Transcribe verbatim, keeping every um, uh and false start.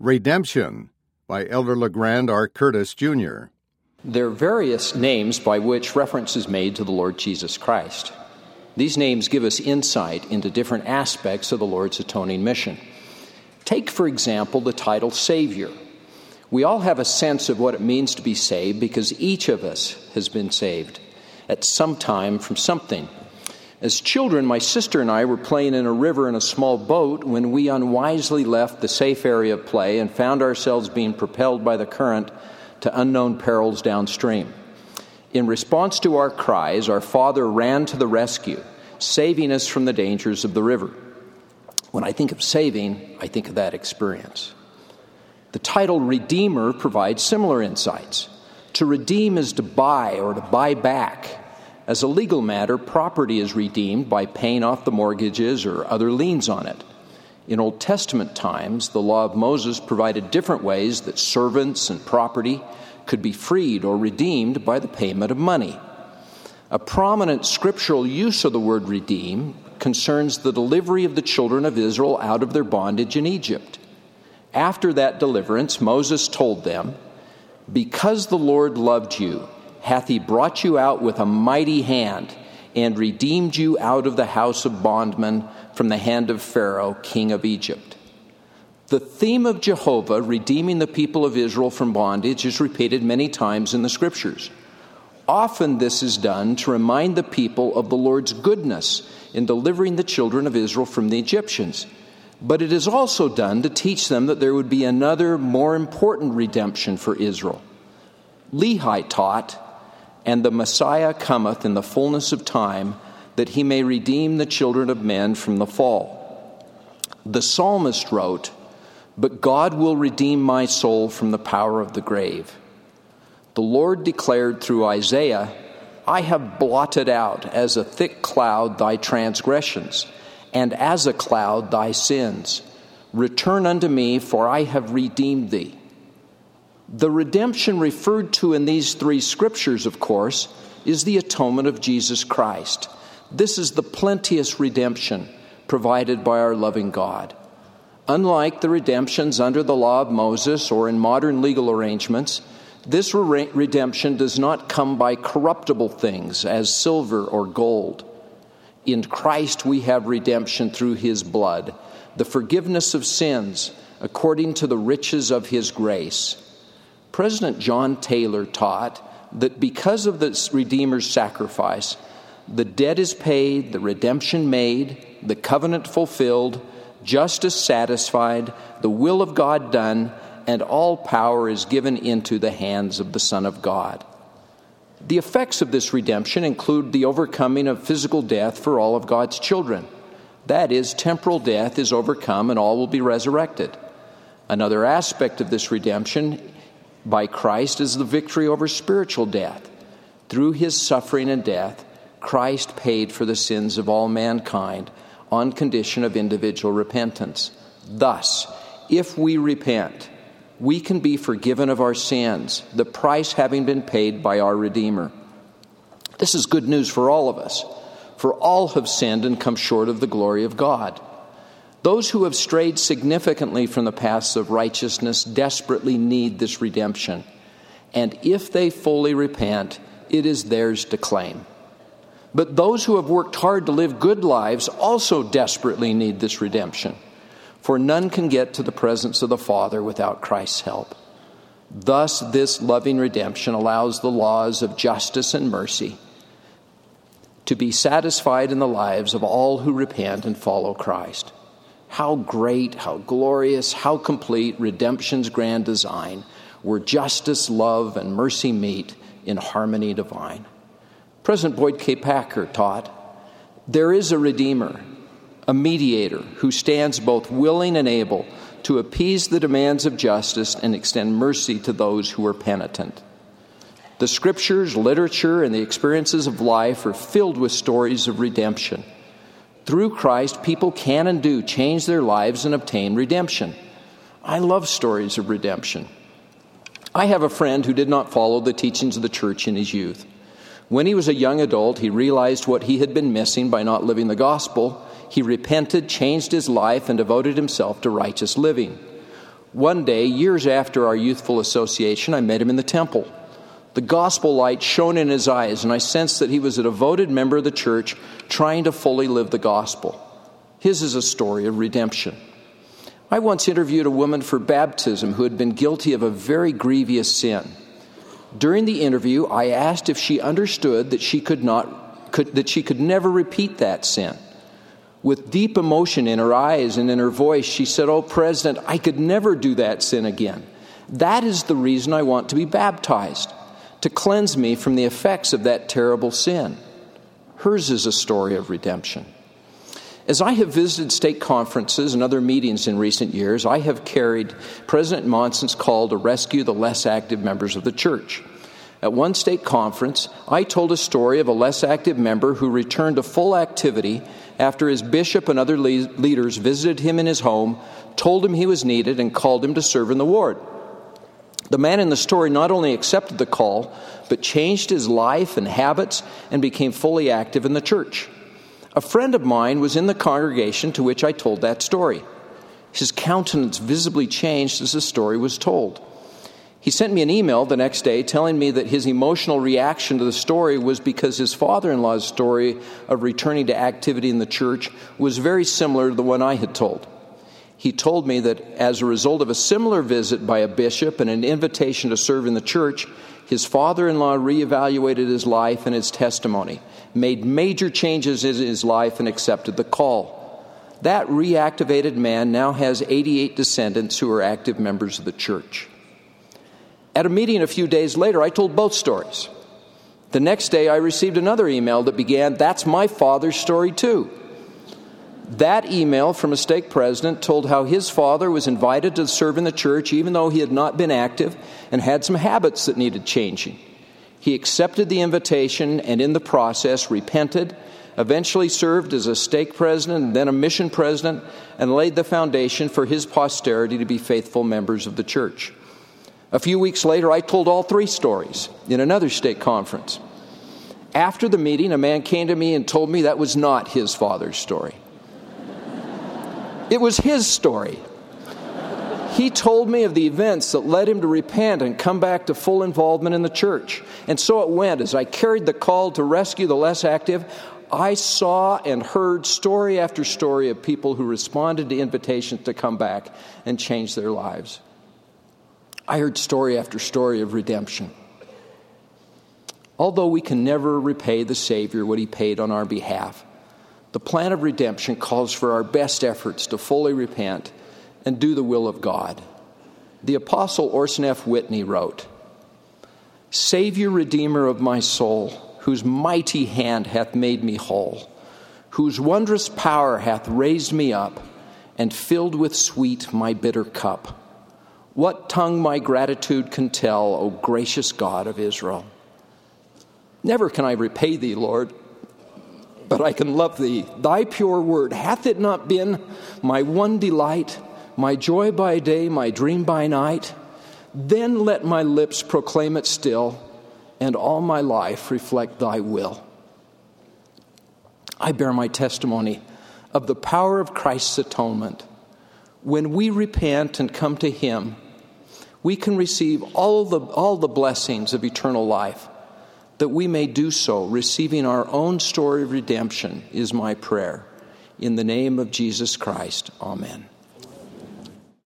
Redemption by Elder LeGrand R. Curtis, Junior There are various names by which reference is made to the Lord Jesus Christ. These names give us insight into different aspects of the Lord's atoning mission. Take, for example, the title Savior. We all have a sense of what it means to be saved because each of us has been saved at some time from something. As children, my sister and I were playing in a river in a small boat when we unwisely left the safe area of play and found ourselves being propelled by the current to unknown perils downstream. In response to our cries, our father ran to the rescue, saving us from the dangers of the river. When I think of saving, I think of that experience. The title Redeemer provides similar insights. To redeem is to buy or to buy back. As a legal matter, property is redeemed by paying off the mortgages or other liens on it. In Old Testament times, the law of Moses provided different ways that servants and property could be freed or redeemed by the payment of money. A prominent scriptural use of the word redeem concerns the delivery of the children of Israel out of their bondage in Egypt. After that deliverance, Moses told them, "Because the Lord loved you, hath he brought you out with a mighty hand, and redeemed you out of the house of bondmen from the hand of Pharaoh, king of Egypt." The theme of Jehovah redeeming the people of Israel from bondage is repeated many times in the Scriptures. Often this is done to remind the people of the Lord's goodness in delivering the children of Israel from the Egyptians. But it is also done to teach them that there would be another, more important redemption for Israel. Lehi taught, "And the Messiah cometh in the fullness of time, that he may redeem the children of men from the fall." The psalmist wrote, "But God will redeem my soul from the power of the grave." The Lord declared through Isaiah, "I have blotted out as a thick cloud thy transgressions, and as a cloud thy sins. Return unto me, for I have redeemed thee." The redemption referred to in these three scriptures, of course, is the atonement of Jesus Christ. This is the plenteous redemption provided by our loving God. Unlike the redemptions under the law of Moses or in modern legal arrangements, this re- redemption does not come by corruptible things as silver or gold. In Christ we have redemption through his blood, the forgiveness of sins according to the riches of his grace. President John Taylor taught that because of the Redeemer's sacrifice, the debt is paid, the redemption made, the covenant fulfilled, justice satisfied, the will of God done, and all power is given into the hands of the Son of God. The effects of this redemption include the overcoming of physical death for all of God's children. That is, temporal death is overcome and all will be resurrected. Another aspect of this redemption by Christ is the victory over spiritual death. Through his suffering and death, Christ paid for the sins of all mankind on condition of individual repentance. Thus, if we repent, we can be forgiven of our sins, the price having been paid by our Redeemer. This is good news for all of us, for all have sinned and come short of the glory of God. Those who have strayed significantly from the paths of righteousness desperately need this redemption. And if they fully repent, it is theirs to claim. But those who have worked hard to live good lives also desperately need this redemption. For none can get to the presence of the Father without Christ's help. Thus, this loving redemption allows the laws of justice and mercy to be satisfied in the lives of all who repent and follow Christ. How great, how glorious, how complete redemption's grand design, where justice, love, and mercy meet in harmony divine. President Boyd K. Packer taught, "There is a Redeemer, a mediator who stands both willing and able to appease the demands of justice and extend mercy to those who are penitent." The scriptures, literature, and the experiences of life are filled with stories of redemption. Through Christ, people can and do change their lives and obtain redemption. I love stories of redemption. I have a friend who did not follow the teachings of the church in his youth. When he was a young adult, he realized what he had been missing by not living the gospel. He repented, changed his life, and devoted himself to righteous living. One day, years after our youthful association, I met him in the temple. The gospel light shone in his eyes, and I sensed that he was a devoted member of the church trying to fully live the gospel. His is a story of redemption. I once interviewed a woman for baptism who had been guilty of a very grievous sin. During the interview, I asked if she understood that she could not, could, that she could never repeat that sin. With deep emotion in her eyes and in her voice, she said, "Oh, President, I could never do that sin again. That is the reason I want to be baptized, to cleanse me from the effects of that terrible sin." Hers is a story of redemption. As I have visited stake conferences and other meetings in recent years, I have carried President Monson's call to rescue the less active members of the church. At one stake conference, I told a story of a less active member who returned to full activity after his bishop and other le- leaders visited him in his home, told him he was needed, and called him to serve in the ward. The man in the story not only accepted the call, but changed his life and habits and became fully active in the church. A friend of mine was in the congregation to which I told that story. His countenance visibly changed as the story was told. He sent me an email the next day telling me that his emotional reaction to the story was because his father-in-law's story of returning to activity in the church was very similar to the one I had told. He told me that as a result of a similar visit by a bishop and an invitation to serve in the church, his father-in-law reevaluated his life and his testimony, made major changes in his life, and accepted the call. That reactivated man now has eighty-eight descendants who are active members of the church. At a meeting a few days later, I told both stories. The next day, I received another email that began, "That's my father's story too." That email from a stake president told how his father was invited to serve in the church even though he had not been active and had some habits that needed changing. He accepted the invitation and in the process repented, eventually served as a stake president and then a mission president, and laid the foundation for his posterity to be faithful members of the church. A few weeks later, I told all three stories in another stake conference. After the meeting, a man came to me and told me that was not his father's story. It was his story. He told me of the events that led him to repent and come back to full involvement in the church. And so it went. As I carried the call to rescue the less active, I saw and heard story after story of people who responded to invitations to come back and change their lives. I heard story after story of redemption. Although we can never repay the Savior what he paid on our behalf, the plan of redemption calls for our best efforts to fully repent and do the will of God. The Apostle Orson F. Whitney wrote, "Savior, Redeemer of my soul, whose mighty hand hath made me whole, whose wondrous power hath raised me up and filled with sweet my bitter cup. What tongue my gratitude can tell, O gracious God of Israel? Never can I repay thee, Lord, but I can love thee. Thy pure word, hath it not been my one delight, my joy by day, my dream by night? Then let my lips proclaim it still, and all my life reflect thy will." I bear my testimony of the power of Christ's atonement. When we repent and come to him, we can receive all the, all the blessings of eternal life. That we may do so, receiving our own story of redemption, is my prayer. In the name of Jesus Christ, amen.